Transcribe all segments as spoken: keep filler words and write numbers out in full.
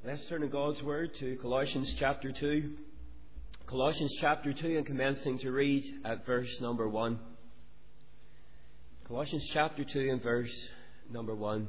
Let's turn in God's Word to Colossians chapter two. Colossians chapter two, and commencing to read at verse number one. Colossians chapter two and verse number one.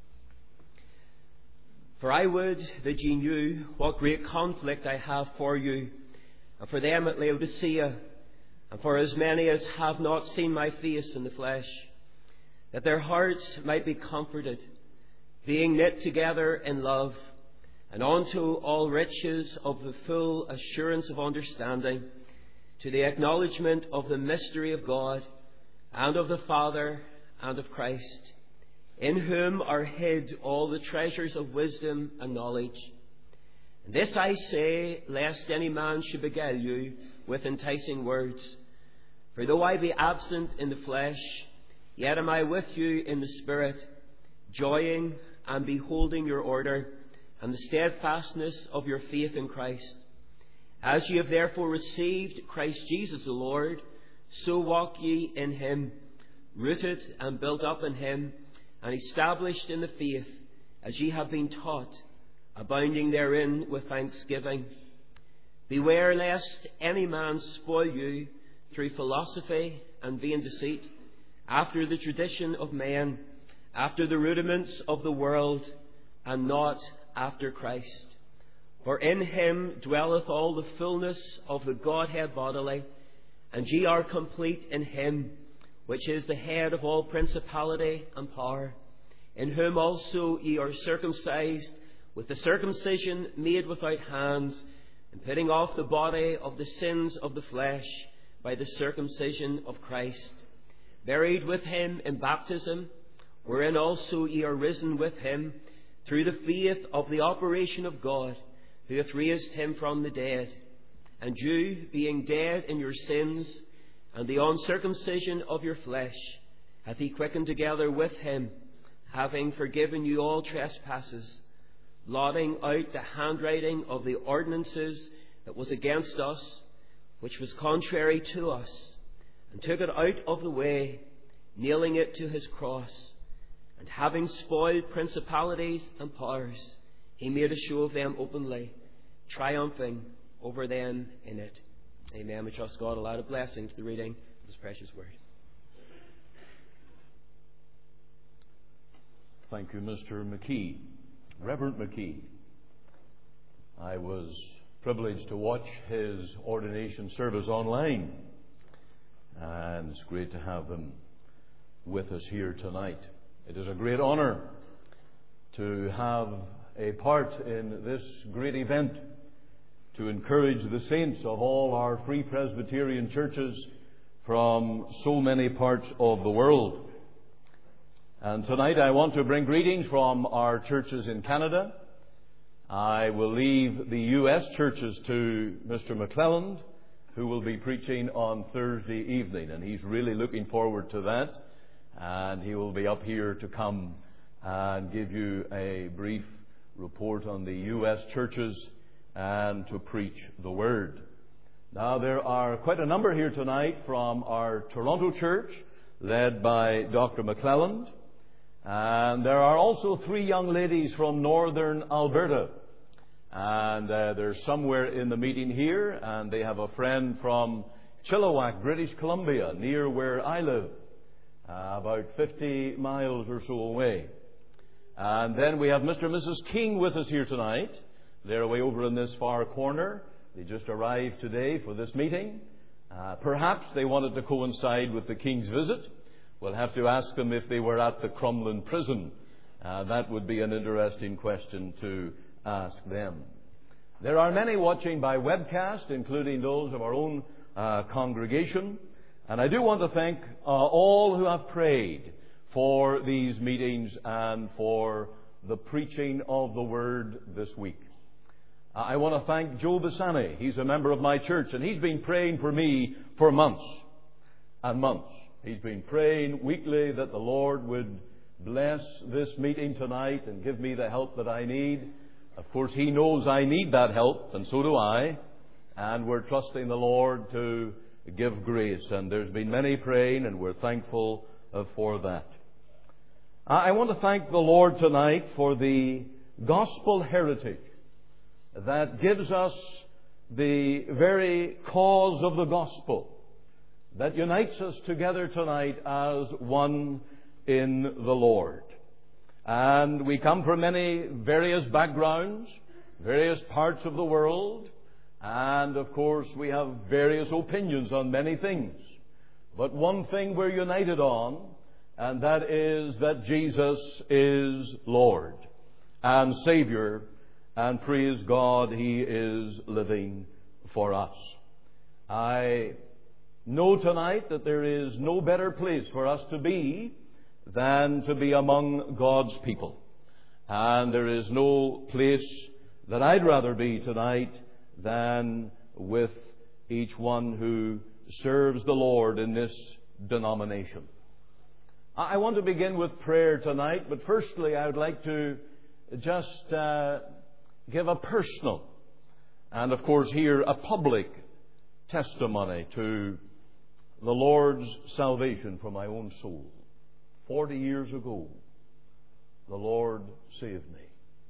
For I would that ye knew what great conflict I have for you, and for them at Laodicea, and for as many as have not seen my face in the flesh, that their hearts might be comforted, being knit together in love, and unto all riches of the full assurance of understanding, to the acknowledgement of the mystery of God, and of the Father, and of Christ, in whom are hid all the treasures of wisdom and knowledge. And this I say, lest any man should beguile you with enticing words. For though I be absent in the flesh, yet am I with you in the Spirit, joying and beholding your order, and the steadfastness of your faith in Christ. As ye have therefore received Christ Jesus the Lord, so walk ye in him, rooted and built up in him, and established in the faith, as ye have been taught, abounding therein with thanksgiving. Beware lest any man spoil you through philosophy and vain deceit, after the tradition of men, after the rudiments of the world, and not after Christ. For in him dwelleth all the fullness of the Godhead bodily, and ye are complete in him, which is the head of all principality and power, in whom also ye are circumcised with the circumcision made without hands, and putting off the body of the sins of the flesh by the circumcision of Christ, buried with him in baptism, wherein also ye are risen with him, through the faith of the operation of God, who hath raised him from the dead. And you, being dead in your sins, and the uncircumcision of your flesh, hath he quickened together with him, having forgiven you all trespasses, blotting out the handwriting of the ordinances that was against us, which was contrary to us, and took it out of the way, nailing it to his cross. And having spoiled principalities and powers, he made a show of them openly, triumphing over them in it. Amen. We trust God will add a blessing to the reading of his precious word. Thank you, Mister McKee. Reverend McKee. I was privileged to watch his ordination service online, and it's great to have him with us here tonight. It is a great honour to have a part in this great event, to encourage the saints of all our Free Presbyterian churches from so many parts of the world. And tonight I want to bring greetings from our churches in Canada. I will leave the U S churches to Mister McClelland, who will be preaching on Thursday evening, and he's really looking forward to that. And he will be up here to come and give you a brief report on the U S churches and to preach the Word. Now, there are quite a number here tonight from our Toronto church, led by Doctor McClelland. And there are also three young ladies from northern Alberta. And uh, they're somewhere in the meeting here, and they have a friend from Chilliwack, British Columbia, near where I live. Uh, about fifty miles or so away. And then we have Mister and Missus King with us here tonight. They're away over in this far corner. They just arrived today for this meeting. Uh, perhaps they wanted to coincide with the King's visit. We'll have to ask them if they were at the Crumlin prison. Uh, that would be an interesting question to ask them. There are many watching by webcast, including those of our own uh, congregation. And I do want to thank uh, all who have prayed for these meetings and for the preaching of the Word this week. Uh, I want to thank Joe Bassani. He's a member of my church, and he's been praying for me for months and months. He's been praying weekly that the Lord would bless this meeting tonight and give me the help that I need. Of course, he knows I need that help, and so do I. And we're trusting the Lord to give grace, and there's been many praying, and we're thankful uh, for that. I want to thank the Lord tonight for the gospel heritage that gives us the very cause of the gospel that unites us together tonight as one in the Lord. And we come from many various backgrounds, various parts of the world, and of course we have various opinions on many things. But one thing we're united on, and that is that Jesus is Lord and Savior, and praise God, He is living for us. I know tonight that there is no better place for us to be than to be among God's people. And there is no place that I'd rather be tonight than with each one who serves the Lord in this denomination. I want to begin with prayer tonight, but firstly I would like to just uh, give a personal and of course here a public testimony to the Lord's salvation for my own soul. Forty years ago, the Lord saved me.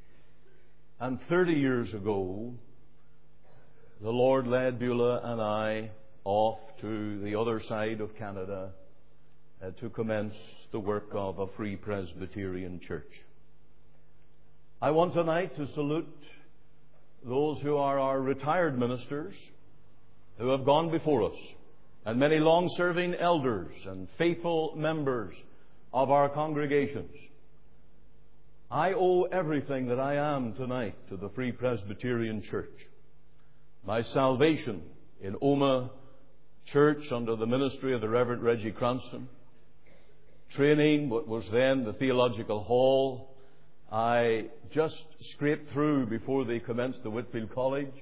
And thirty years ago, the Lord led Beulah and I off to the other side of Canada uh, to commence the work of a Free Presbyterian Church. I want tonight to salute those who are our retired ministers who have gone before us, and many long-serving elders and faithful members of our congregations. I owe everything that I am tonight to the Free Presbyterian Church. My salvation in Omagh Church under the ministry of the Reverend Reggie Cranston, training what was then the Theological Hall. I just scraped through before they commenced the Whitfield College,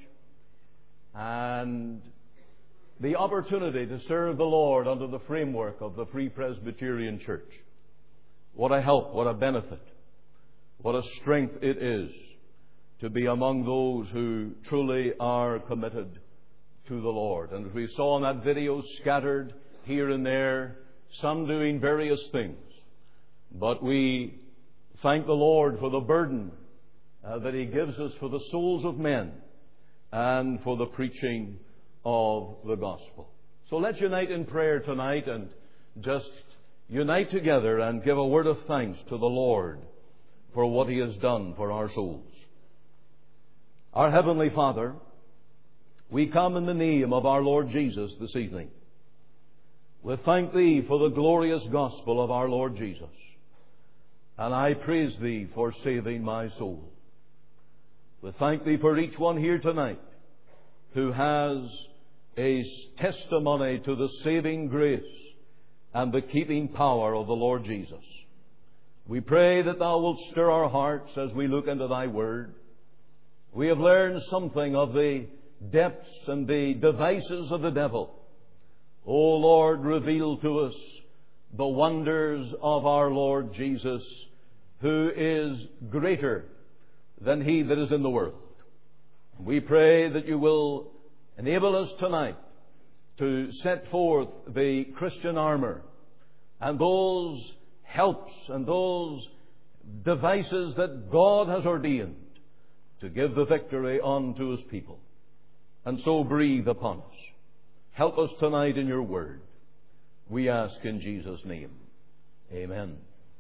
and the opportunity to serve the Lord under the framework of the Free Presbyterian Church. What a help, what a benefit, what a strength it is to be among those who truly are committed to the Lord. And as we saw in that video, scattered here and there, some doing various things. But we thank the Lord for the burden uh, that He gives us for the souls of men and for the preaching of the gospel. So let's unite in prayer tonight and just unite together and give a word of thanks to the Lord for what He has done for our souls. Our Heavenly Father, we come in the name of our Lord Jesus this evening. We thank Thee for the glorious gospel of our Lord Jesus. And I praise Thee for saving my soul. We thank Thee for each one here tonight who has a testimony to the saving grace and the keeping power of the Lord Jesus. We pray that Thou wilt stir our hearts as we look into Thy Word. We have learned something of the depths and the devices of the devil. O Lord, reveal to us the wonders of our Lord Jesus, who is greater than he that is in the world. We pray that You will enable us tonight to set forth the Christian armor and those helps and those devices that God has ordained to give the victory unto His people. And so breathe upon us. Help us tonight in Your Word. We ask in Jesus' name. Amen.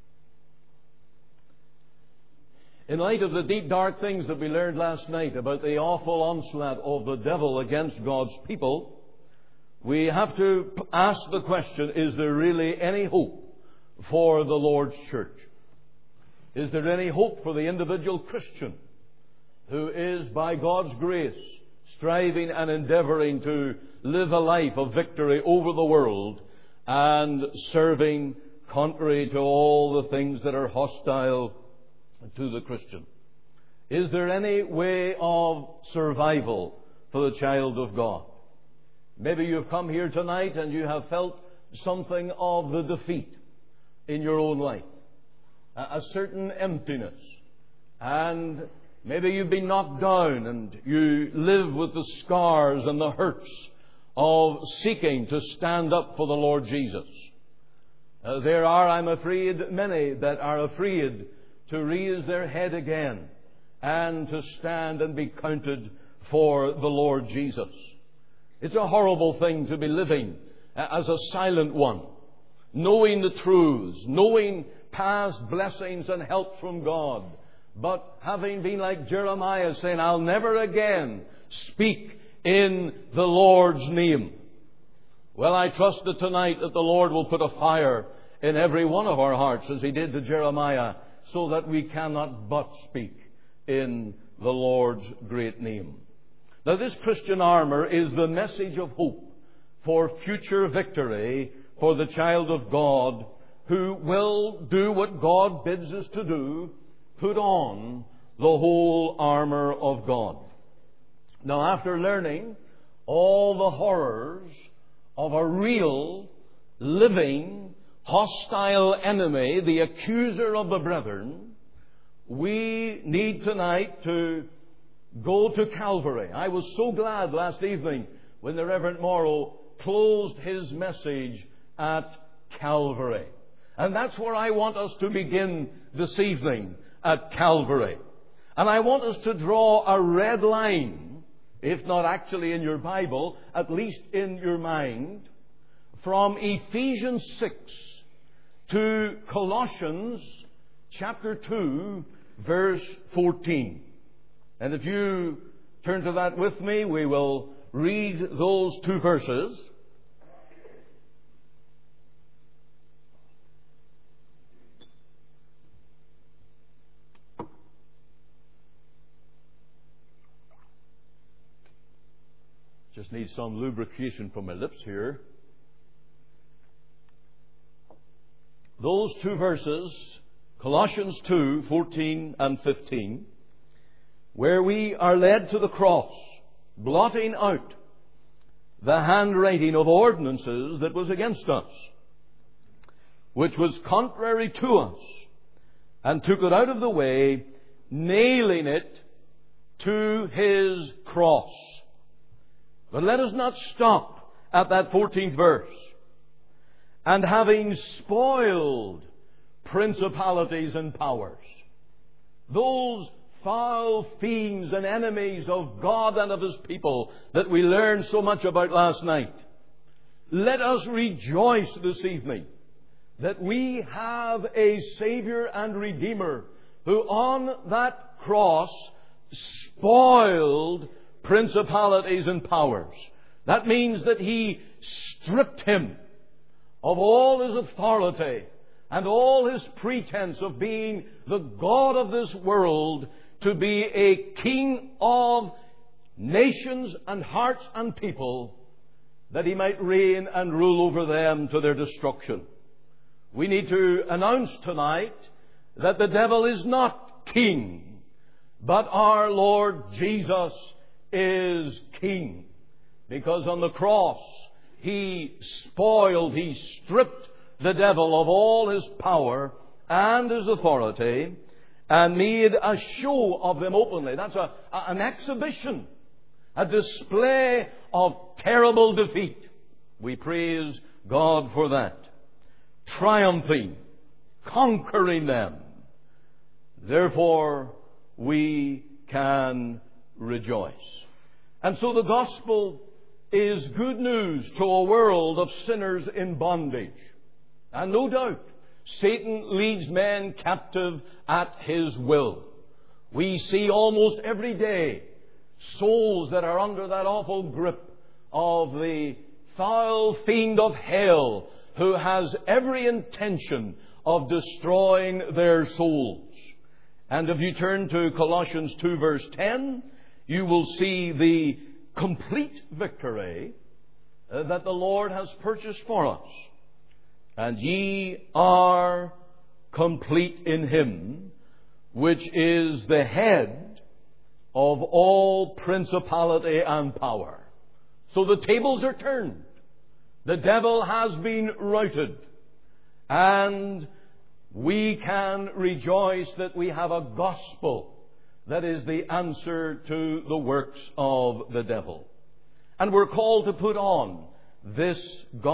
In light of the deep, dark things that we learned last night about the awful onslaught of the devil against God's people, we have to ask the question, is there really any hope for the Lord's church? Is there any hope for the individual Christian who is, by God's grace, striving and endeavouring to live a life of victory over the world and serving contrary to all the things that are hostile to the Christian? Is there any way of survival for the child of God? Maybe you've come here tonight and you have felt something of the defeat in your own life, a certain emptiness, and maybe you've been knocked down and you live with the scars and the hurts of seeking to stand up for the Lord Jesus. Uh, there are, I'm afraid, many that are afraid to raise their head again and to stand and be counted for the Lord Jesus. It's a horrible thing to be living as a silent one, knowing the truths, knowing past blessings and help from God, but having been like Jeremiah, saying, I'll never again speak in the Lord's name. Well, I trust that tonight that the Lord will put a fire in every one of our hearts, as He did to Jeremiah, so that we cannot but speak in the Lord's great name. Now, this Christian armor is the message of hope for future victory for the child of God who will do what God bids us to do, put on the whole armor of God. Now, after learning all the horrors of a real, living, hostile enemy, the accuser of the brethren, we need tonight to go to Calvary. I was so glad last evening when the Reverend Morrow closed his message at Calvary. And that's where I want us to begin this evening, at Calvary. And I want us to draw a red line, if not actually in your Bible, at least in your mind, from Ephesians six to Colossians chapter two, verse fourteen. And if you turn to that with me, we will read those two verses. Just need some lubrication for my lips here. Those two verses, Colossians two, fourteen and fifteen, where we are led to the cross, blotting out the handwriting of ordinances that was against us, which was contrary to us, and took it out of the way, nailing it to His cross. But let us not stop at that fourteenth verse. And having spoiled principalities and powers, those foul fiends and enemies of God and of His people that we learned so much about last night, let us rejoice this evening that we have a Savior and Redeemer who on that cross spoiled principalities and powers. That means that He stripped Him of all His authority and all His pretense of being the God of this world to be a king of nations and hearts and people, that He might reign and rule over them to their destruction. We need to announce tonight that the devil is not king, but our Lord Jesus is king. Because on the cross, He spoiled, He stripped the devil of all his power and his authority and made a show of them openly. That's a, an exhibition, a display of terrible defeat. We praise God for that. Triumphing, conquering them. Therefore, we can rejoice. And so the gospel is good news to a world of sinners in bondage. And no doubt, Satan leads men captive at his will. We see almost every day souls that are under that awful grip of the foul fiend of hell who has every intention of destroying their souls. And if you turn to Colossians two verse ten, you will see the complete victory uh, that the Lord has purchased for us. And ye are complete in Him, which is the head of all principality and power. So the tables are turned. The devil has been routed. And we can rejoice that we have a gospel that is the answer to the works of the devil. And we're called to put on this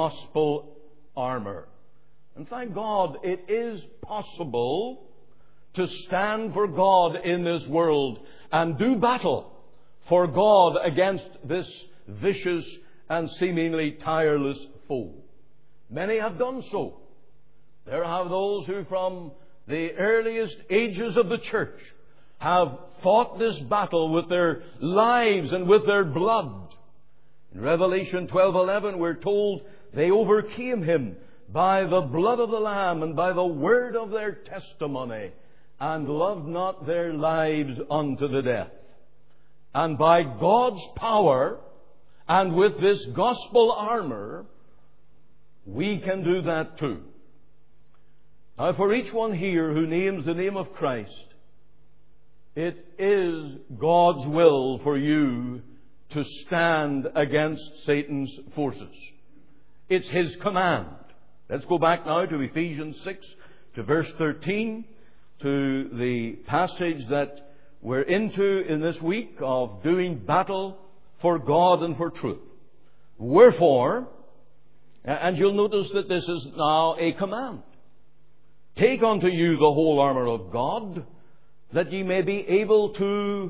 gospel armor. And thank God it is possible to stand for God in this world and do battle for God against this vicious and seemingly tireless foe. Many have done so. There have those who from the earliest ages of the church have fought this battle with their lives and with their blood. In Revelation twelve eleven we're told they overcame him by the blood of the Lamb and by the word of their testimony, and loved not their lives unto the death. And by God's power and with this gospel armor, we can do that too. Now, for each one here who names the name of Christ, it is God's will for you to stand against Satan's forces. It's His command. Let's go back now to Ephesians six, to verse thirteen, to the passage that we're into in this week of doing battle for God and for truth. Wherefore, and you'll notice that this is now a command. Take unto you the whole armour of God, that ye may be able to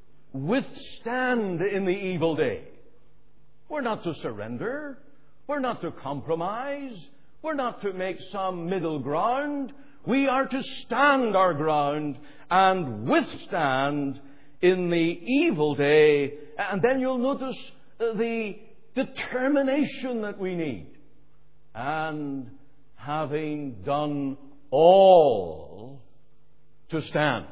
withstand in the evil day. We're not to surrender. We're not to compromise. We're not to make some middle ground. We are to stand our ground and withstand in the evil day. And then you'll notice the determination that we need. And having done all, to stand.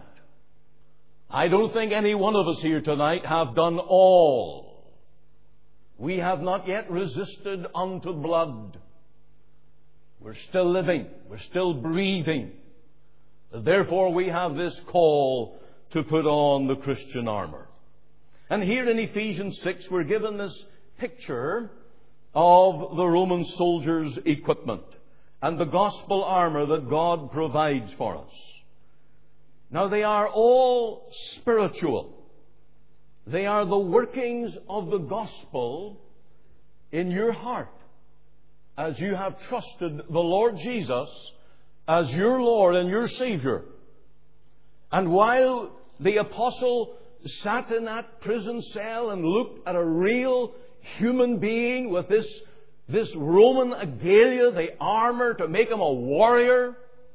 I don't think any one of us here tonight have done all. We have not yet resisted unto blood. We're still living. We're still breathing. Therefore, we have this call to put on the Christian armour. And here in Ephesians six, we're given this picture of the Roman soldiers' equipment and the gospel armour that God provides for us. Now, they are all spiritual. They are the workings of the gospel in your heart as you have trusted the Lord Jesus as your Lord and your Savior. And while the apostle sat in that prison cell and looked at a real human being with this, this Roman regalia, the armour to make him a warrior,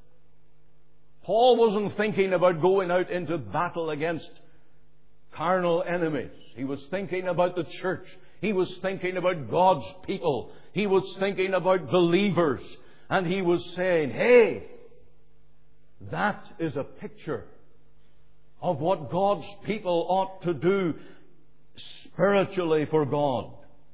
Paul wasn't thinking about going out into battle against carnal enemies. He was thinking about the church. He was thinking about God's people. He was thinking about believers. And he was saying, hey, that is a picture of what God's people ought to do spiritually for God.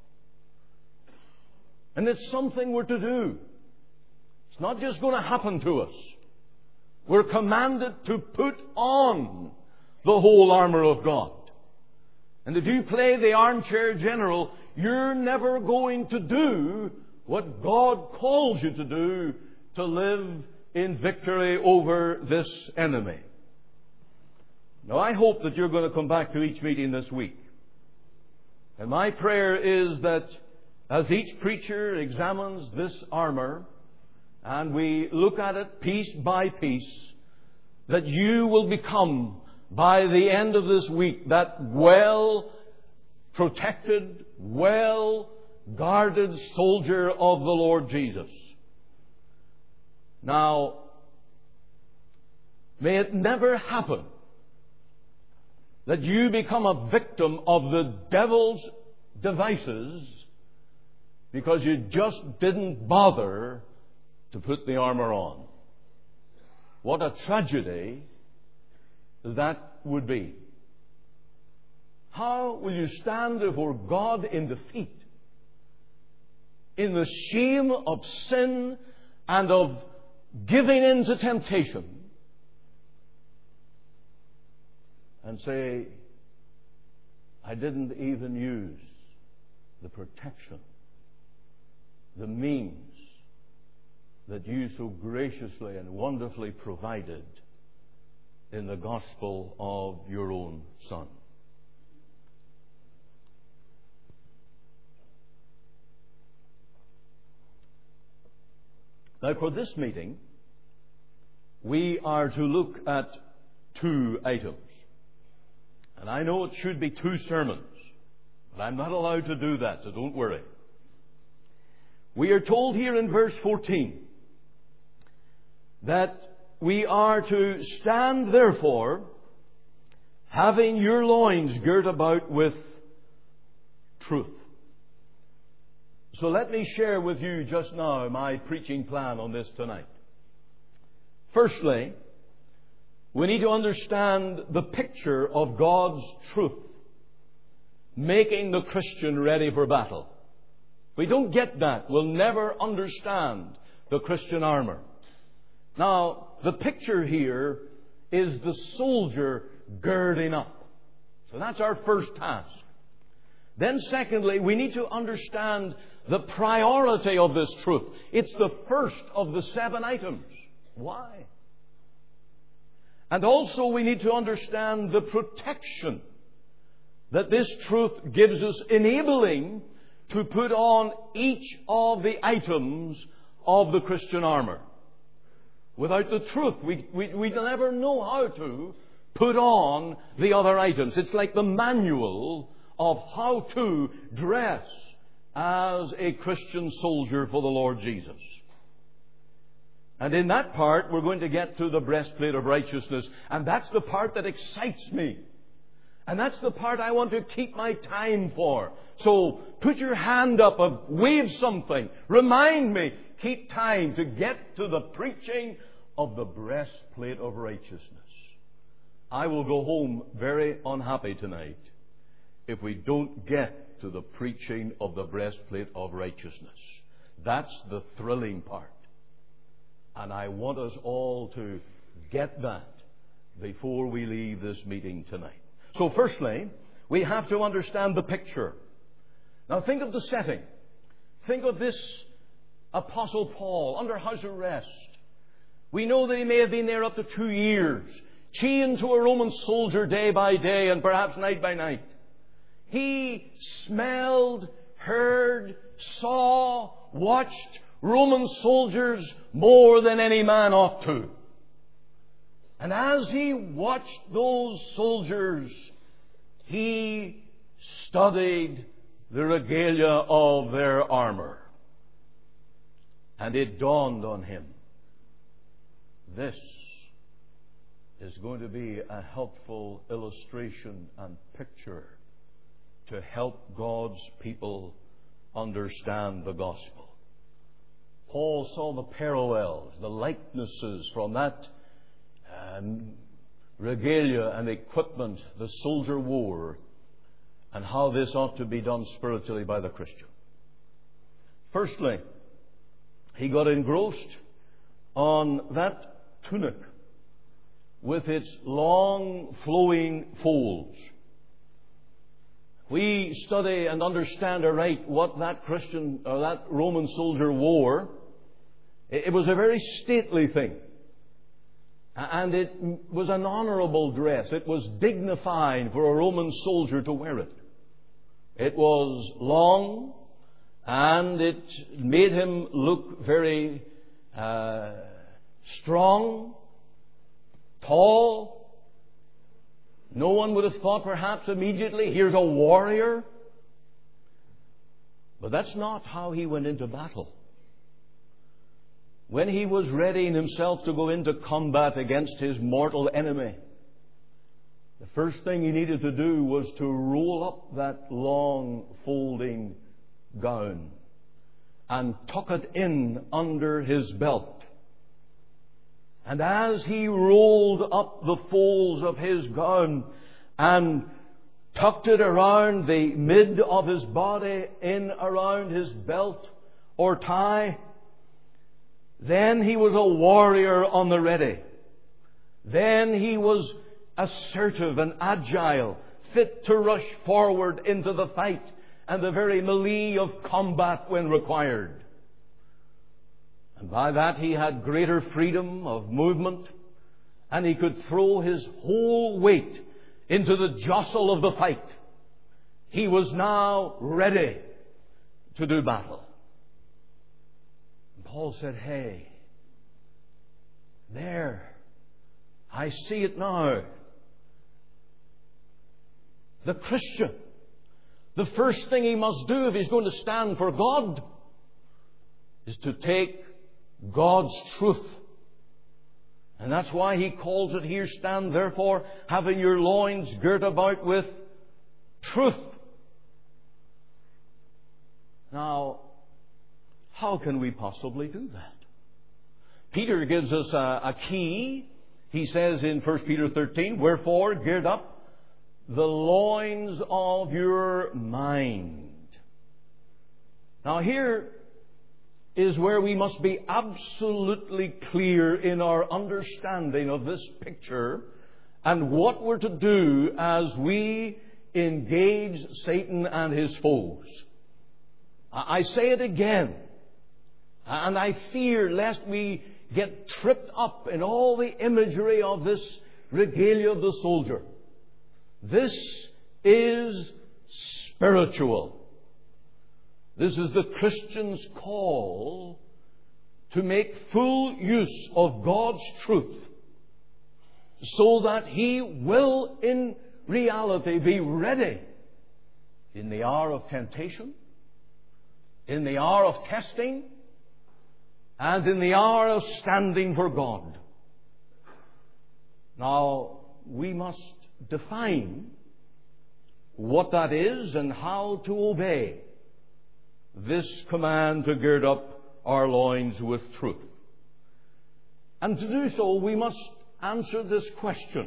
And it's something we're to do. It's not just going to happen to us. We're commanded to put on the whole armour of God. And if you play the armchair general, you're never going to do what God calls you to do to live in victory over this enemy. Now, I hope that you're going to come back to each meeting this week. And my prayer is that as each preacher examines this armour, and we look at it piece by piece, that you will become, by the end of this week, that well-protected, well-guarded soldier of the Lord Jesus. Now, may it never happen that you become a victim of the devil's devices because you just didn't bother to put the armour on. What a tragedy that would be. How will you stand before God in defeat, in the shame of sin and of giving in to temptation, and say, I didn't even use the protection, the means that you so graciously and wonderfully provided in the gospel of your own Son? Now, for this meeting, we are to look at two items. And I know it should be two sermons, but I'm not allowed to do that, so don't worry. We are told here in verse fourteen that we are to stand therefore, having your loins girt about with truth. So let me share with you just now my preaching plan on this tonight. Firstly, we need to understand the picture of God's truth, making the Christian ready for battle. If we don't get that, we'll never understand the Christian armor. Now, the picture here is the soldier girding up. So that's our first task. Then secondly, we need to understand the priority of this truth. It's the first of the seven items. Why? And also we need to understand the protection that this truth gives us, enabling to put on each of the items of the Christian armor. Without the truth, we, we, we never know how to put on the other items. It's like the manual of how to dress as a Christian soldier for the Lord Jesus. And in that part, we're going to get to the breastplate of righteousness. And that's the part that excites me. And that's the part I want to keep my time for. So put your hand up, or wave something. Remind me. Keep time to get to the preaching of the breastplate of righteousness. I will go home very unhappy tonight if we don't get to the preaching of the breastplate of righteousness. That's the thrilling part. And I want us all to get that before we leave this meeting tonight. So firstly, we have to understand the picture. Now think of the setting. Think of this Apostle Paul under house arrest. We know that he may have been there up to two years, chained to a Roman soldier day by day and perhaps night by night. He smelled, heard, saw, watched Roman soldiers more than any man ought to. And as he watched those soldiers, he studied the regalia of their armor. And it dawned on him, this is going to be a helpful illustration and picture to help God's people understand the gospel. Paul saw the parallels, the likenesses from that um, regalia and equipment the soldier wore, and how this ought to be done spiritually by the Christian. Firstly, he got engrossed on that tunic with its long flowing folds. We study and understand aright what that Christian or that Roman soldier wore. It was a very stately thing. And it was an honorable dress. It was dignified for a Roman soldier to wear it. It was long, and it made him look very uh, strong, tall. No one would have thought perhaps immediately, here's a warrior. But that's not how he went into battle. When he was readying himself to go into combat against his mortal enemy, the first thing he needed to do was to roll up that long folding gown and tuck it in under his belt. And as he rolled up the folds of his gown and tucked it around the mid of his body, in around his belt or tie, then he was a warrior on the ready. Then he was assertive and agile, fit to rush forward into the fight and the very melee of combat when required. And by that he had greater freedom of movement, and he could throw his whole weight into the jostle of the fight. He was now ready to do battle. And Paul said, hey, There. I see it now. The Christian, the first thing he must do if he's going to stand for God is to take God's truth. And that's why he calls it here, stand therefore, having your loins girt about with truth. Now, how can we possibly do that? Peter gives us a, a key. He says in First Peter thirteen, wherefore gird up the loins of your mind. Now here is where we must be absolutely clear in our understanding of this picture and what we're to do as we engage Satan and his foes. I say it again, and I fear lest we get tripped up in all the imagery of this regalia of the soldier. This is spiritual. This is the Christian's call to make full use of God's truth so that he will in reality be ready in the hour of temptation, in the hour of testing, and in the hour of standing for God. Now, we must define what that is and how to obey this command to gird up our loins with truth. And to do so, we must answer this question.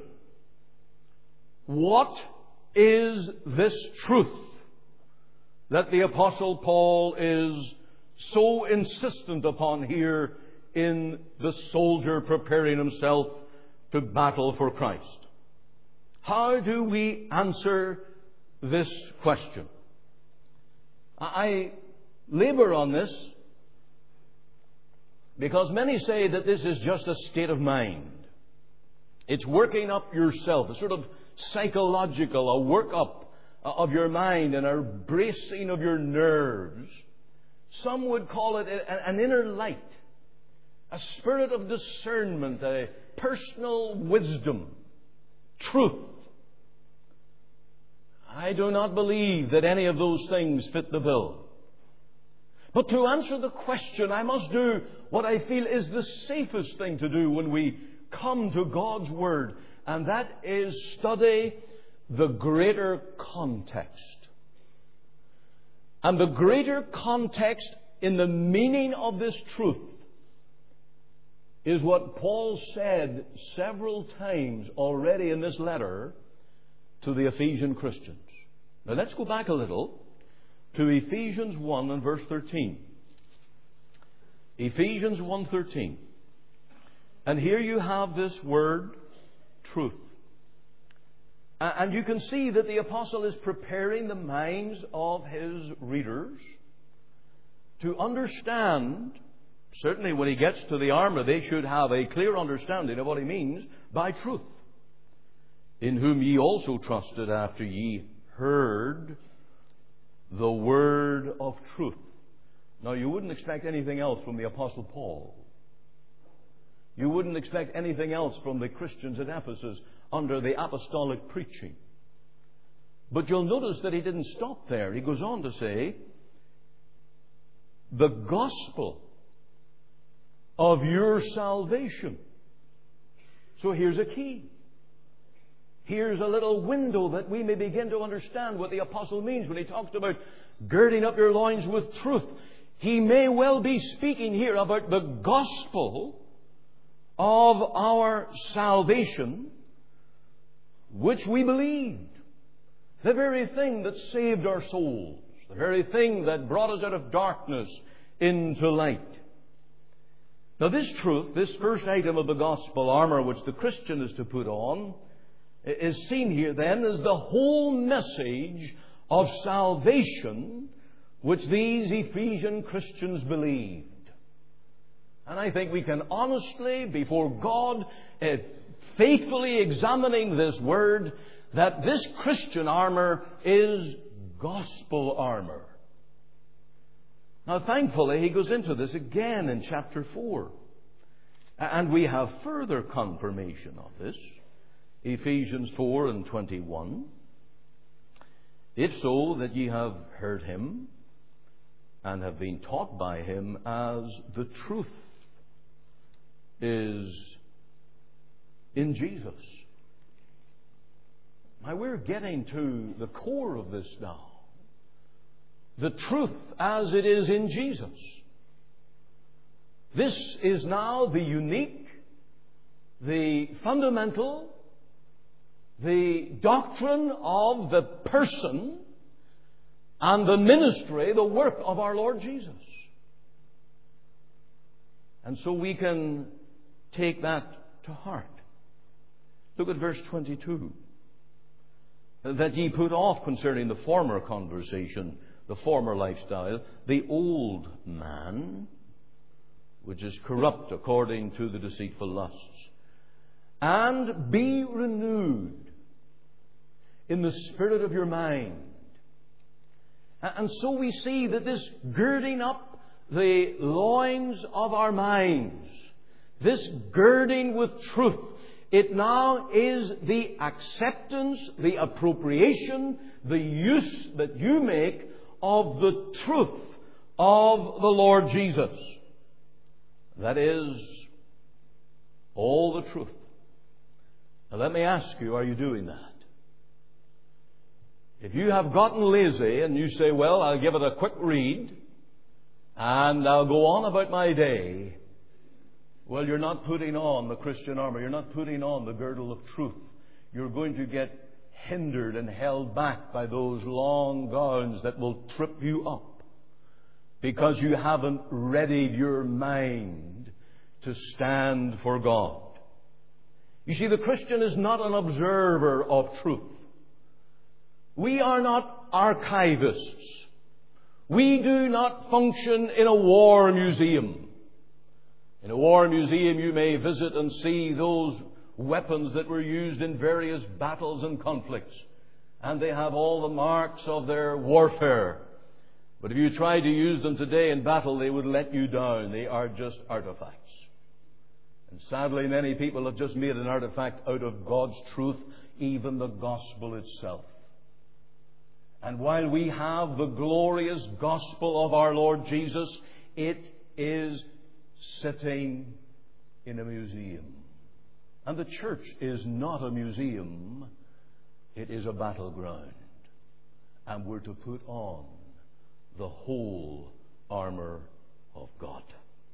What is this truth that the Apostle Paul is so insistent upon here in the soldier preparing himself to battle for Christ? How do we answer this question? I labor on this because many say that this is just a state of mind. It's working up yourself, a sort of psychological, a work-up of your mind and a bracing of your nerves. Some would call it an inner light, a spirit of discernment, a personal wisdom, truth. I do not believe that any of those things fit the bill. But to answer the question, I must do what I feel is the safest thing to do when we come to God's Word, and that is study the greater context. And the greater context in the meaning of this truth is what Paul said several times already in this letter to the Ephesian Christians. Now let's go back a little to Ephesians one and verse thirteen. Ephesians one thirteen. And here you have this word, truth. And you can see that the apostle is preparing the minds of his readers to understand. Certainly when he gets to the armor, they should have a clear understanding of what he means by truth. In whom ye also trusted after ye heard the word of truth. Now, you wouldn't expect anything else from the Apostle Paul. You wouldn't expect anything else from the Christians at Ephesus under the apostolic preaching. But you'll notice that he didn't stop there. He goes on to say, the gospel of your salvation. So here's a key. Here's a little window that we may begin to understand what the apostle means when he talks about girding up your loins with truth. He may well be speaking here about the gospel of our salvation, which we believed. The very thing that saved our souls. The very thing that brought us out of darkness into light. Now this truth, this first item of the gospel armor which the Christian is to put on, is seen here then as the whole message of salvation which these Ephesian Christians believed. And I think we can honestly, before God, uh, faithfully examining this word, that this Christian armor is gospel armor. Now thankfully he goes into this again in chapter four. And we have further confirmation of this. Ephesians four and twenty-one. If so, that ye have heard him and have been taught by him, as the truth is in Jesus. Now we're getting to the core of this now. The truth as it is in Jesus. This is now the unique, the fundamental, the doctrine of the person and the ministry, the work of our Lord Jesus. And so we can take that to heart. Look at verse twenty-two. That ye put off concerning the former conversation, the former lifestyle, the old man, which is corrupt according to the deceitful lusts, and be renewed in the spirit of your mind. And so we see that this girding up the loins of our minds, this girding with truth, it now is the acceptance, the appropriation, the use that you make of the truth of the Lord Jesus. That is all the truth. Now let me ask you, are you doing that? If you have gotten lazy and you say, well, I'll give it a quick read and I'll go on about my day, well, you're not putting on the Christian armor. You're not putting on the girdle of truth. You're going to get hindered and held back by those long gowns that will trip you up because you haven't readied your mind to stand for God. You see, the Christian is not an observer of truth. We are not archivists. We do not function in a war museum. In a war museum you may visit and see those weapons that were used in various battles and conflicts. And they have all the marks of their warfare. But if you try to use them today in battle, they would let you down. They are just artifacts. And sadly, many people have just made an artifact out of God's truth, even the gospel itself. And while we have the glorious gospel of our Lord Jesus, it is sitting in a museum. And the church is not a museum. It is a battleground. And we're to put on the whole armor of God.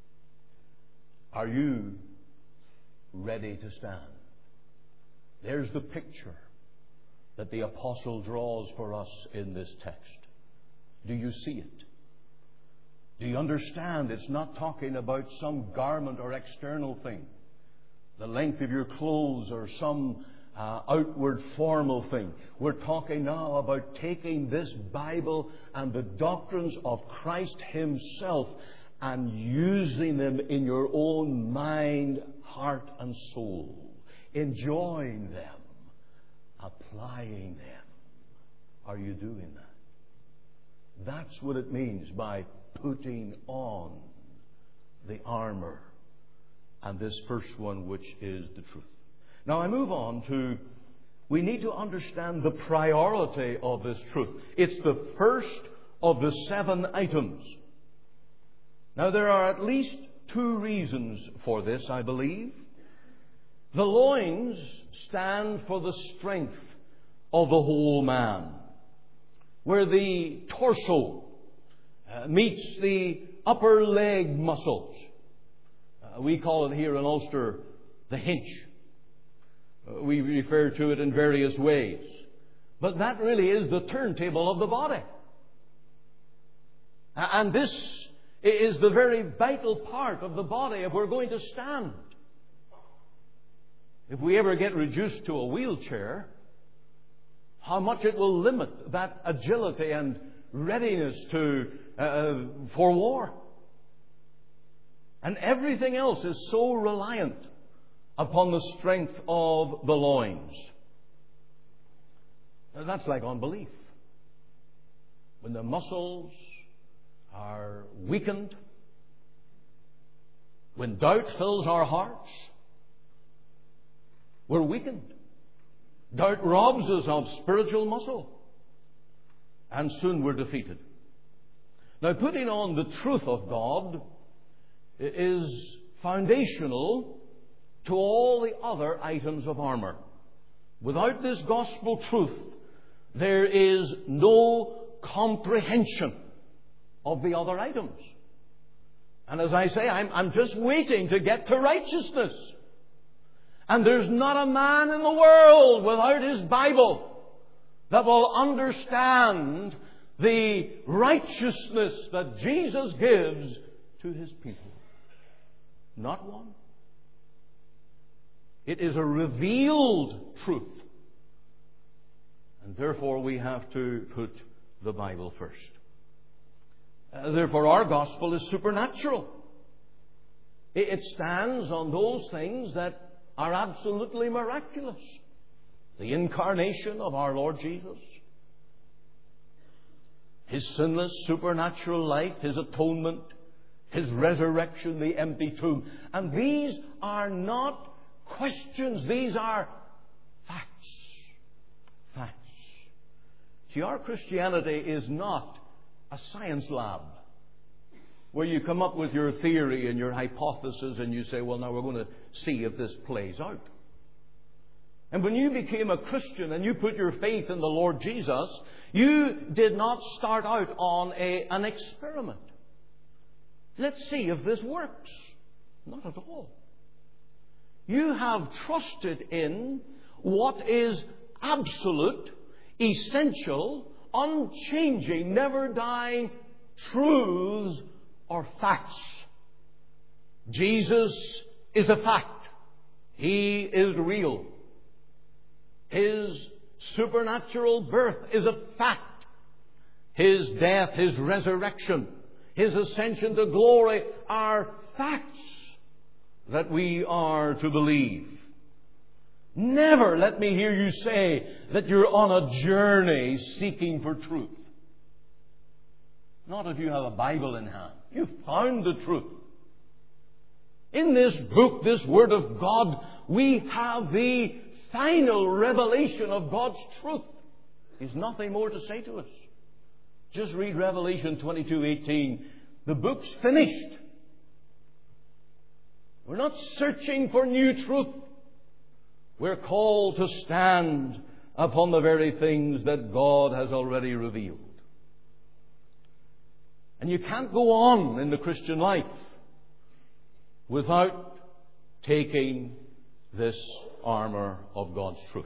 Are you ready to stand? There's the picture that the apostle draws for us in this text. Do you see it? Do you understand it's not talking about some garment or external thing, the length of your clothes or some uh, outward formal thing? We're talking now about taking this Bible and the doctrines of Christ Himself and using them in your own mind, heart and soul, enjoying them, applying them. Are you doing that? That's what it means by putting on the armor. And this first one, which is the truth. Now I move on to, we need to understand the priority of this truth. It's the first of the seven items. Now there are at least two reasons for this, I believe. The loins stand for the strength of the whole man, where the torso uh, meets the upper leg muscles. Uh, we call it here in Ulster the hinge. Uh, we refer to it in various ways. But that really is the turntable of the body. Uh, and this is the very vital part of the body if we're going to stand. If we ever get reduced to a wheelchair, how much it will limit that agility and readiness to uh, for war. And everything else is so reliant upon the strength of the loins. Now, that's like unbelief. When the muscles are weakened, when doubt fills our hearts, we're weakened. Doubt robs us of spiritual muscle, and soon we're defeated. Now, putting on the truth of God is foundational to all the other items of armor. Without this gospel truth, there is no comprehension of the other items. And as I say, I'm, I'm just waiting to get to righteousness. And there's not a man in the world without his Bible that will understand the righteousness that Jesus gives to His people. Not one. It is a revealed truth. And therefore we have to put the Bible first. Uh, therefore our gospel is supernatural. It, it stands on those things that are absolutely miraculous. The incarnation of our Lord Jesus, His sinless supernatural life, His atonement, His resurrection, the empty tomb. And these are not questions. These are facts. Facts. See, our Christianity is not a science lab where you come up with your theory and your hypothesis and you say, well, now we're going to see if this plays out. And when you became a Christian and you put your faith in the Lord Jesus, you did not start out on a, an experiment. Let's see if this works. Not at all. You have trusted in what is absolute, essential, unchanging, never dying truths or facts. Jesus is a fact. He is real. His supernatural birth is a fact. His death, His resurrection, His ascension to glory are facts that we are to believe. Never let me hear you say that you're on a journey seeking for truth. Not if you have a Bible in hand. You've found the truth. In this book, this Word of God, we have the final revelation of God's truth. There's nothing more to say to us. Just read Revelation twenty-two eighteen. The book's finished. We're not searching for new truth. We're called to stand upon the very things that God has already revealed. And you can't go on in the Christian life without taking this armor of God's truth.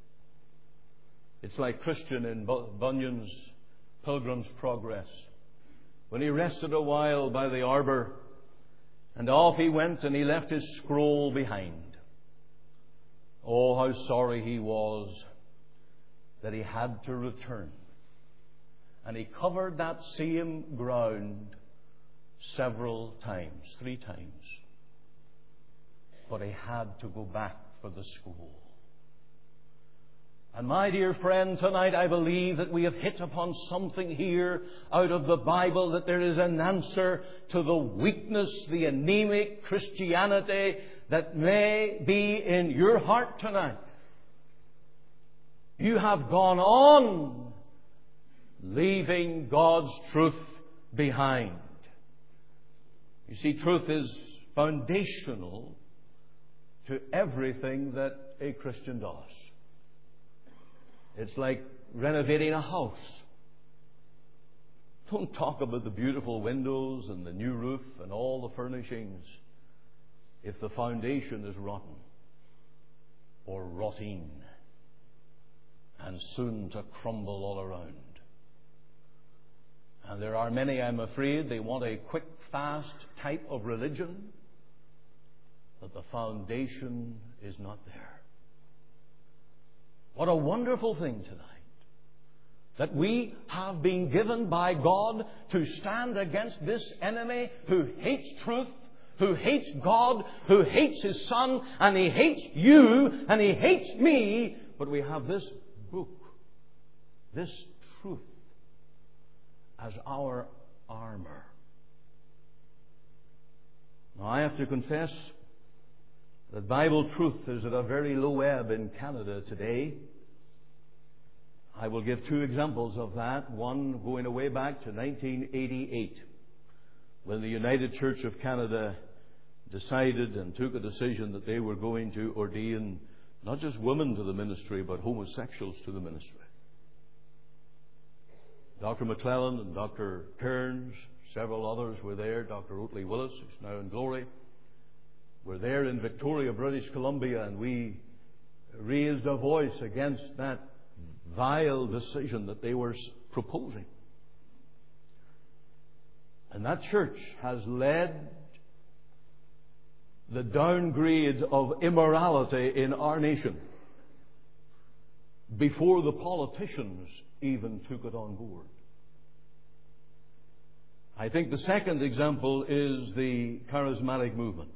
It's like Christian in Bunyan's Pilgrim's Progress, when he rested a while by the arbour, and off he went and he left his scroll behind. Oh, how sorry he was that he had to return. And he covered that same ground several times, three times. But he had to go back for the scroll. And my dear friend, tonight I believe that we have hit upon something here out of the Bible, that there is an answer to the weakness, the anemic Christianity that may be in your heart tonight. You have gone on leaving God's truth behind. You see, truth is foundational to everything that a Christian does. It's like renovating a house. Don't talk about the beautiful windows and the new roof and all the furnishings if the foundation is rotten or rotting and soon to crumble all around. And there are many, I'm afraid, they want a quick, fast type of religion, but the foundation is not there. What a wonderful thing tonight, that we have been given by God to stand against this enemy who hates truth, who hates God, who hates His Son, and he hates you, and he hates me. But we have this book, this truth, as our armor. Now, I have to confess that Bible truth is at a very low ebb in Canada today. I will give two examples of that. One going away back to nineteen eighty-eight, when the United Church of Canada decided and took a decision that they were going to ordain not just women to the ministry, but homosexuals to the ministry. Doctor McClellan and Doctor Kearns, several others were there. Doctor Oatley Willis, who's now in glory, were there in Victoria, British Columbia, and we raised a voice against that vile decision that they were proposing. And that church has led the downgrade of immorality in our nation before the politicians even took it on board. I think the second example is the charismatic movement.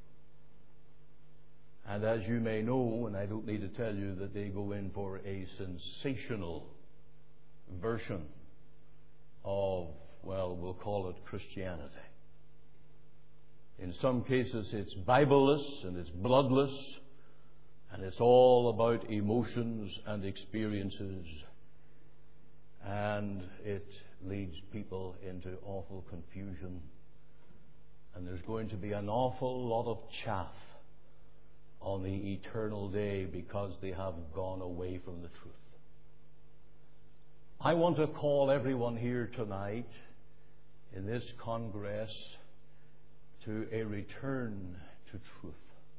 And as you may know, and I don't need to tell you, that they go in for a sensational version of, well, we'll call it Christianity. In some cases it's Bibleless and it's bloodless, and it's all about emotions and experiences, and it leads people into awful confusion, and there's going to be an awful lot of chaff on the eternal day because they have gone away from the truth. I want to call everyone here tonight in this Congress to a return to truth.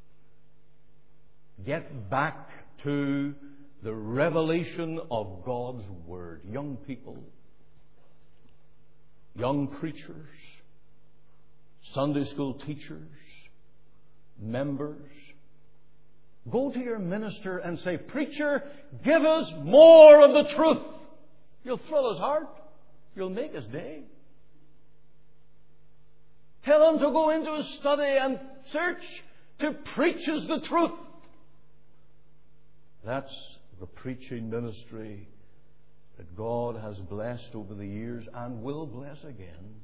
Get back to the revelation of God's Word. Young people, young preachers, Sunday school teachers, members, go to your minister and say, "Preacher, give us more of the truth." You'll thrill his heart. You'll make his day. Tell him to go into his study and search to preach us the truth. That's the preaching ministry that God has blessed over the years and will bless again.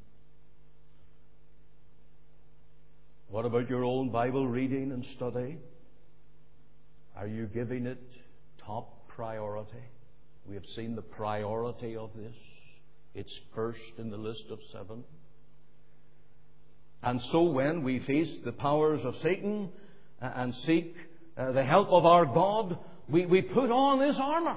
What about your own Bible reading and study? Are you giving it top priority? We have seen the priority of this. It's first in the list of seven. And so when we face the powers of Satan and seek the help of our God, we, we put on this armor.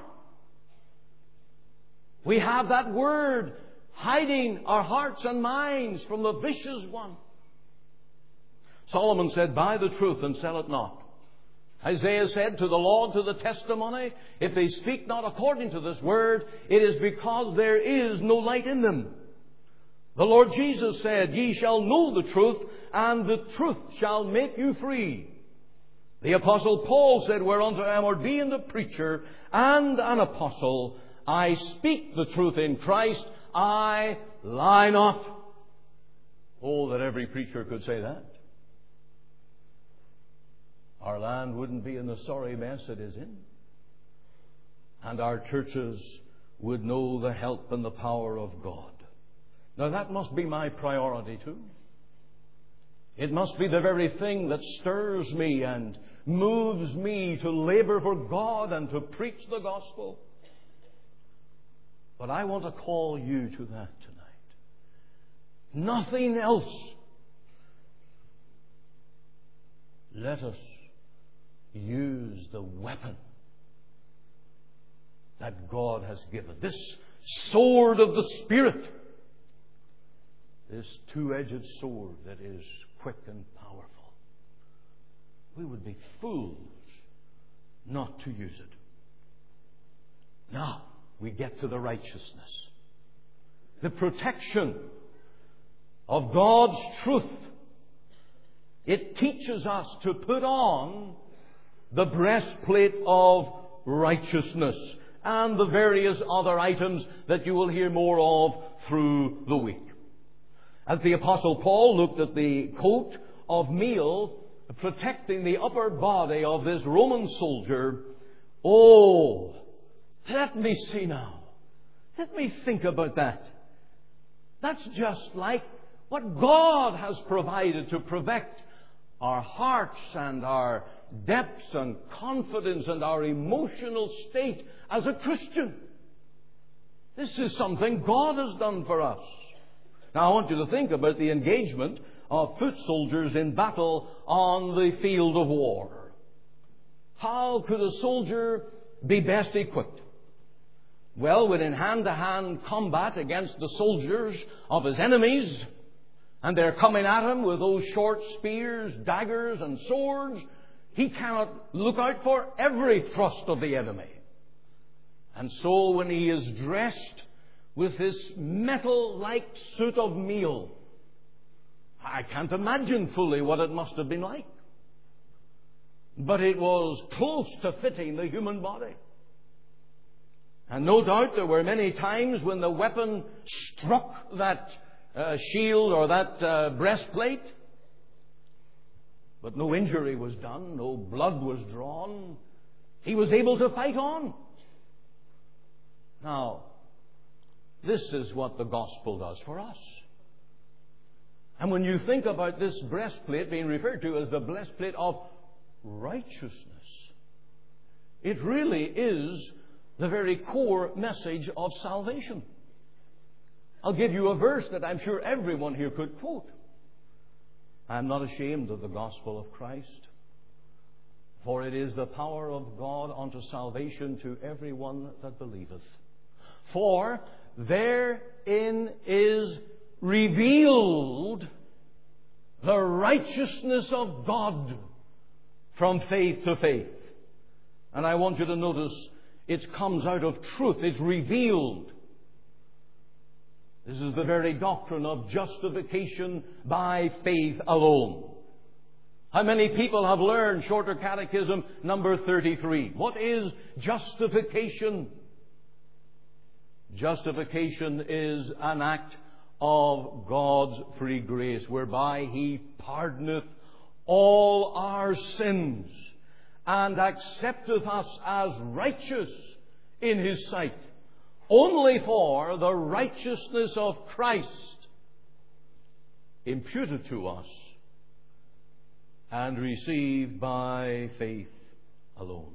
We have that Word hiding our hearts and minds from the vicious one. Solomon said, "Buy the truth and sell it not." Isaiah said, "To the law and to the testimony, if they speak not according to this word, it is because there is no light in them." The Lord Jesus said, "Ye shall know the truth, and the truth shall make you free." The Apostle Paul said, "Whereunto I am ordained a preacher and an apostle, I speak the truth in Christ, I lie not." Oh, that every preacher could say that. Our land wouldn't be in the sorry mess it is in. And our churches would know the help and the power of God. Now that must be my priority too. It must be the very thing that stirs me and moves me to labor for God and to preach the gospel. But I want to call you to that tonight. Nothing else. Let us use the weapon that God has given. This sword of the Spirit. This two-edged sword that is quick and powerful. We would be fools not to use it. Now we get to the righteousness. The protection of God's truth. It teaches us to put on the breastplate of righteousness and the various other items that you will hear more of through the week. As the Apostle Paul looked at the coat of mail protecting the upper body of this Roman soldier, oh, let me see now. Let me think about that. That's just like But God has provided to protect our hearts and our depths and confidence and our emotional state as a Christian. This is something God has done for us. Now I want you to think about the engagement of foot soldiers in battle on the field of war. How could a soldier be best equipped? Well, when in hand-to-hand combat against the soldiers of his enemies, and they're coming at him with those short spears, daggers, and swords, he cannot look out for every thrust of the enemy. And so when he is dressed with this metal-like suit of mail, I can't imagine fully what it must have been like. But it was close to fitting the human body. And no doubt there were many times when the weapon struck that uh, shield or that uh, breastplate, but no injury was done, no blood was drawn. He was able to fight on. Now, this is what the gospel does for us. And when you think about this breastplate being referred to as the breastplate of righteousness, it really is the very core message of salvation. I'll give you a verse that I'm sure everyone here could quote. I am not ashamed of the gospel of Christ, for it is the power of God unto salvation to everyone that believeth. For therein is revealed the righteousness of God from faith to faith. And I want you to notice it comes out of truth. It's revealed. This is the very doctrine of justification by faith alone. How many people have learned Shorter Catechism number thirty-three? What is justification? Justification is an act of God's free grace, whereby He pardoneth all our sins and accepteth us as righteous in His sight, only for the righteousness of Christ imputed to us and received by faith alone.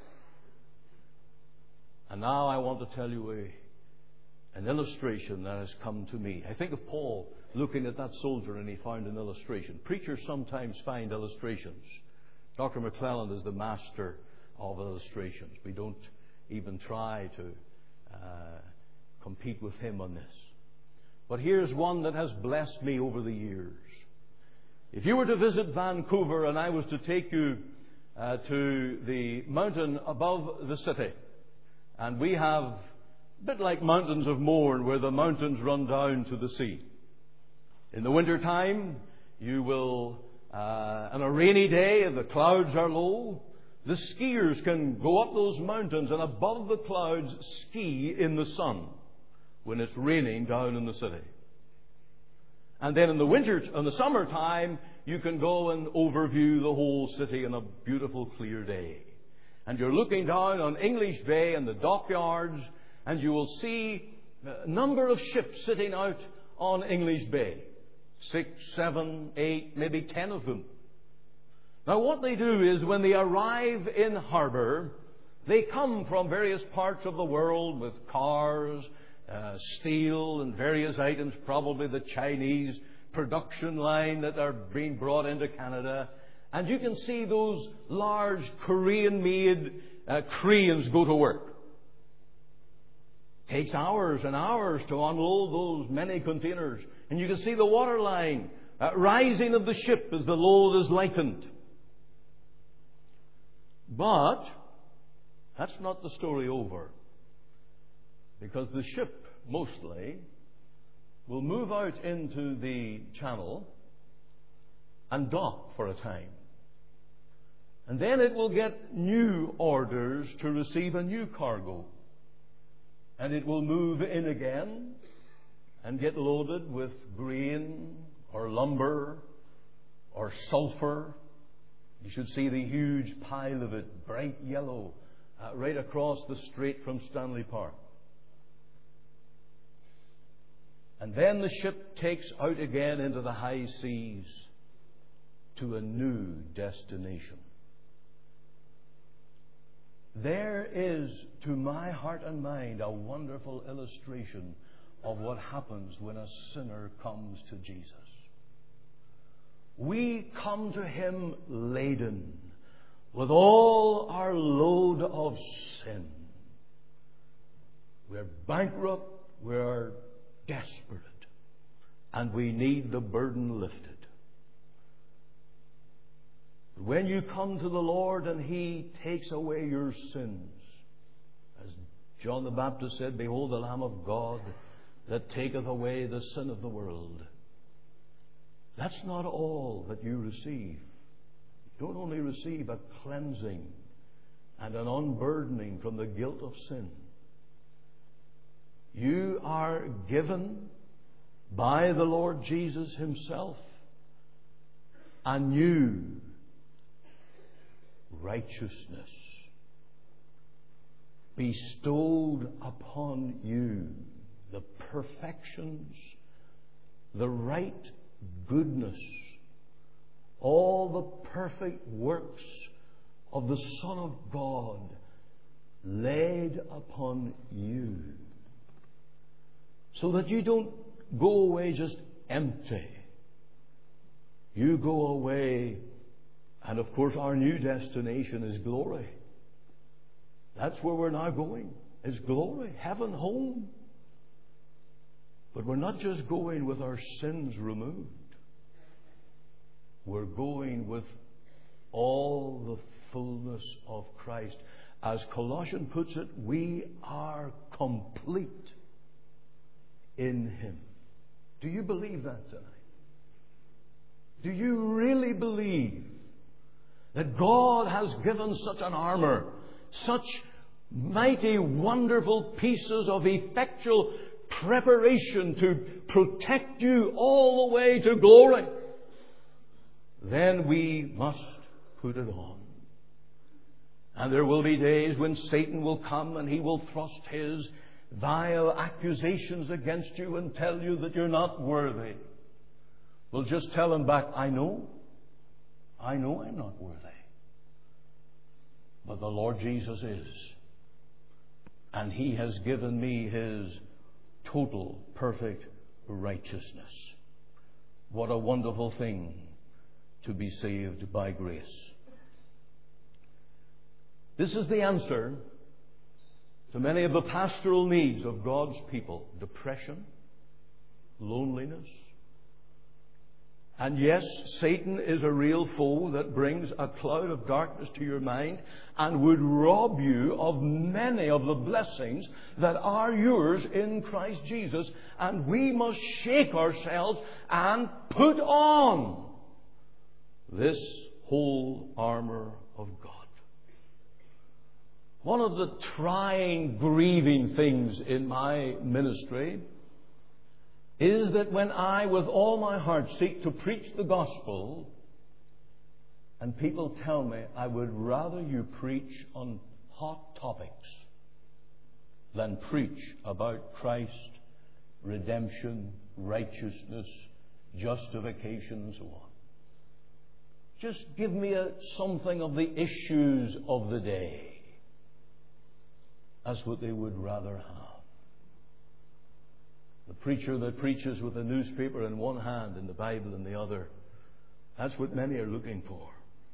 And now I want to tell you a An illustration that has come to me. I think of Paul looking at that soldier and he found an illustration. Preachers sometimes find illustrations. Doctor McClelland is the master of illustrations. We don't even try to uh, compete with him on this. But here's one that has blessed me over the years. If you were to visit Vancouver and I was to take you uh, to the mountain above the city, and we have a bit like Mountains of Mourne, where the mountains run down to the sea. In the winter time, you will, uh, on a rainy day, if the clouds are low, the skiers can go up those mountains and above the clouds ski in the sun when it's raining down in the city. And then in the winter, in the summertime, you can go and overview the whole city on a beautiful clear day. And you're looking down on English Bay and the dockyards, and you will see a number of ships sitting out on English Bay. Six, seven, eight, maybe ten of them. Now what they do is when they arrive in harbour, they come from various parts of the world with cars, uh, steel and various items, probably the Chinese production line that are being brought into Canada. And you can see those large Korean-made uh, cranes go to work. It takes hours and hours to unload those many containers. And you can see the water line uh, rising of the ship as the load is lightened. But that's not the story over. Because the ship, mostly, will move out into the channel and dock for a time. And then it will get new orders to receive a new cargo. And it will move in again and get loaded with grain or lumber or sulfur. You should see the huge pile of it, bright yellow, uh, right across the strait from Stanley Park. And then the ship takes out again into the high seas to a new destination. There is, to my heart and mind, a wonderful illustration of what happens when a sinner comes to Jesus. We come to Him laden with all our load of sin. We're bankrupt, we're desperate, and we need the burden lifted. When you come to the Lord and He takes away your sins, as John the Baptist said, "Behold the Lamb of God that taketh away the sin of the world." That's not all that you receive. You don't only receive a cleansing and an unburdening from the guilt of sin. You are given by the Lord Jesus Himself a new righteousness bestowed upon you, the perfections, the right goodness, all the perfect works of the Son of God laid upon you, so that you don't go away just empty. You go away, and of course our new destination is glory. That's where we're now going, is glory, heaven, home. But we're not just going with our sins removed. We're going with all the fullness of Christ. As Colossians puts it, we are complete in Him. Do you believe that tonight? Do you really believe that God has given such an armor, such mighty, wonderful pieces of effectual preparation to protect you all the way to glory? Then we must put it on. And there will be days when Satan will come and he will thrust his vile accusations against you and tell you that you're not worthy. Well, just tell him back, I know. I know I'm not worthy. But the Lord Jesus is. And He has given me His total, perfect righteousness. What a wonderful thing to be saved by grace. This is the answer to many of the pastoral needs of God's people. Depression, loneliness. And yes, Satan is a real foe that brings a cloud of darkness to your mind and would rob you of many of the blessings that are yours in Christ Jesus. And we must shake ourselves and put on this whole armor of God. One of the trying, grieving things in my ministry is that when I, with all my heart, seek to preach the gospel, and people tell me, I would rather you preach on hot topics than preach about Christ, redemption, righteousness, justification, and so on. Just give me a, something of the issues of the day. That's what they would rather have. The preacher that preaches with a newspaper in one hand and the Bible in the other, that's what many are looking for.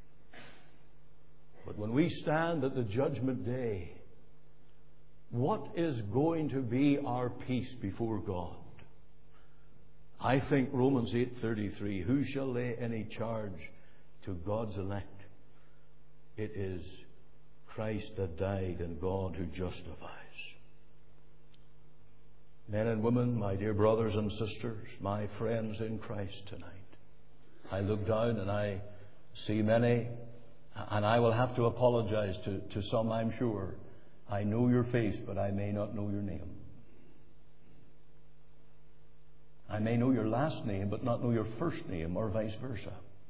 But when we stand at the judgment day, what is going to be our peace before God? I think Romans eight thirty-three, who shall lay any charge to God's elect? It is Christ that died and God who justifies. Men and women, my dear brothers and sisters, my friends in Christ tonight, I look down and I see many, and I will have to apologize to, to some, I'm sure. I know your face, but I may not know your name. I may know your last name, but not know your first name, or vice versa.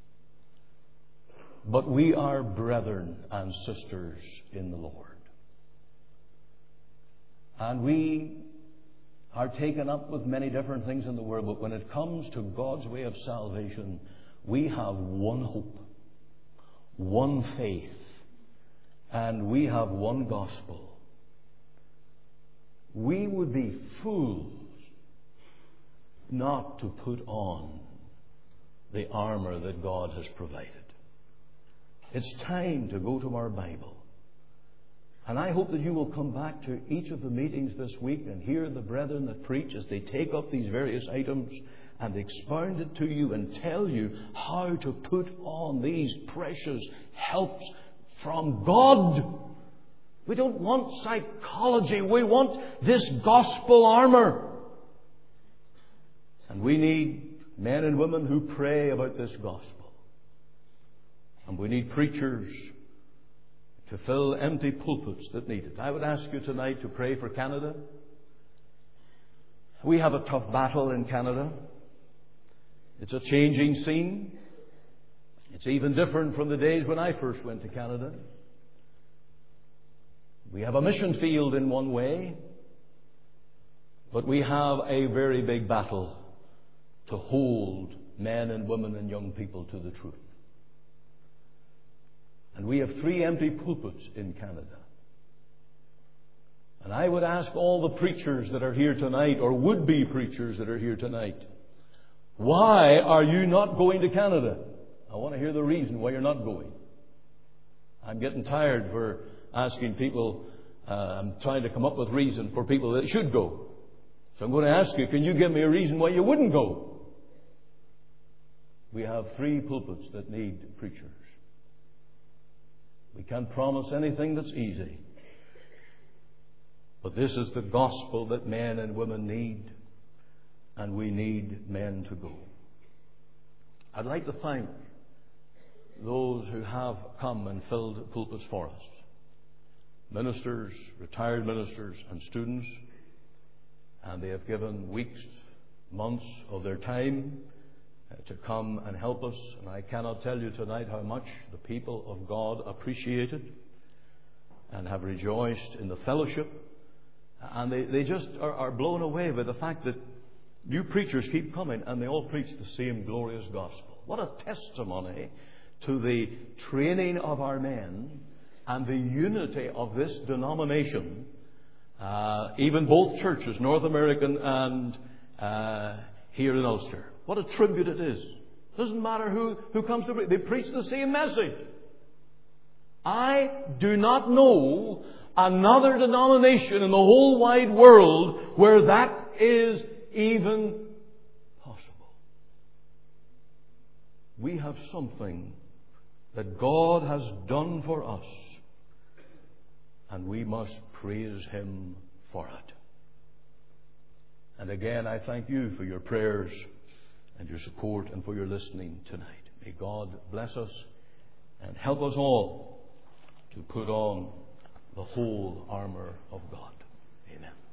But we are brethren and sisters in the Lord. And we are taken up with many different things in the world, but when it comes to God's way of salvation, we have one hope, one faith, and we have one gospel. We would be fools not to put on the armor that God has provided. It's time to go to our Bible. And I hope that you will come back to each of the meetings this week and hear the brethren that preach as they take up these various items and expound it to you and tell you how to put on these precious helps from God. We don't want psychology. We want this gospel armor. And we need men and women who pray about this gospel. And we need preachers to fill empty pulpits that need it. I would ask you tonight to pray for Canada. We have a tough battle in Canada. It's a changing scene. It's even different from the days when I first went to Canada. We have a mission field in one way, but we have a very big battle to hold men and women and young people to the truth. And we have three empty pulpits in Canada. And I would ask all the preachers that are here tonight, or would-be preachers that are here tonight, why are you not going to Canada? I want to hear the reason why you're not going. I'm getting tired for asking people, uh, I'm trying to come up with reason for people that should go. So I'm going to ask you, can you give me a reason why you wouldn't go? We have three pulpits that need preachers. We can't promise anything that's easy. But this is the gospel that men and women need. And we need men to go. I'd like to thank those who have come and filled pulpits for us. Ministers, retired ministers and students. And they have given weeks, months of their time to come and help us. And I cannot tell you tonight how much the people of God appreciated and have rejoiced in the fellowship. And they, they just are, are blown away by the fact that new preachers keep coming and they all preach the same glorious gospel. What a testimony to the training of our men and the unity of this denomination. Uh, even both churches, North American and uh, here in Ulster. What a tribute it is. Doesn't matter who, who comes to preach. They preach the same message. I do not know another denomination in the whole wide world where that is even possible. We have something that God has done for us, and we must praise Him for it. And again, I thank you for your prayers and your support and for your listening tonight. May God bless us and help us all to put on the whole armor of God. Amen.